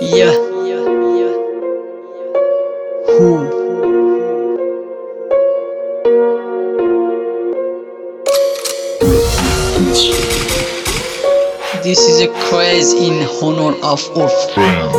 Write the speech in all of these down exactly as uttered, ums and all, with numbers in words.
Yeah. Who? This is a craze in honor of our friends.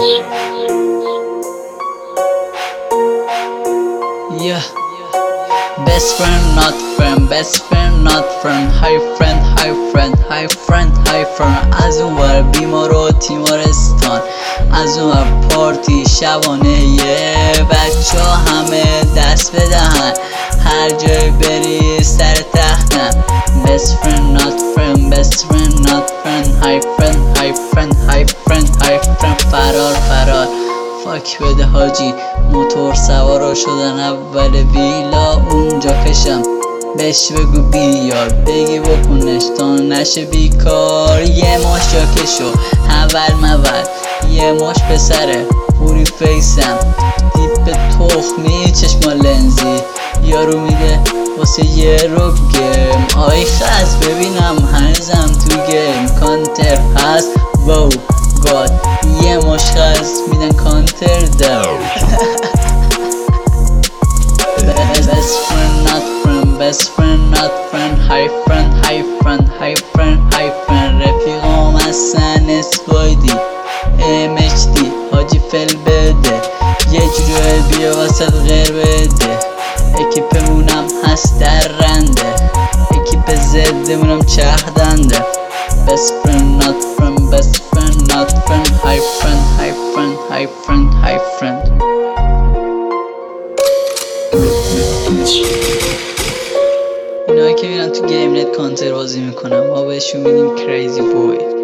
Yeah. Best friend, not friend. Best friend, not friend. Hi friend, hi friend, hi friend, hi friend. از اون ور بیمار و تیمارستان، از اون ور پارتی شبانه یه بچه ها همه دست بدهن، هر جای بری سر تختن. Best friend, not friend. Best friend, not friend. Hi friend, hi friend, hi friend, hi friend. فرار فرار فاک بده حاجی، موتور سوارا شدن اول ویلا اونجا کشم. بهش بگو بیار بگی بکنش تا نشه بیکار. یه ماش جاکشو اول مول، یه ماش پسره پوری فیسم، دیپ تخمی چشما لنزی، یارو میده واسه یه رو گیم. آی خست ببینم هنوزم تو گیم، کانتر هست واو گاد، یه ماش خست میدن کانتر دو. Best friend, not friend. Best friend, not friend. Hi friend, hi friend, hi friend, hi friend. رفیقام هستن اسپایدی ام اچ دی حاجی فل بده، یه جوری بیا واسه غیر بده. اکیپمونم هست در رنده، اکیپ زدمونم چهدنده. Best friend, not friend. Best friend, not friend. Hi friend, hi friend, hi friend, hi friend. اینایی که میرن تو گیم نت کانتر بازی میکنن ما بهشون میگیم کریزی بوی.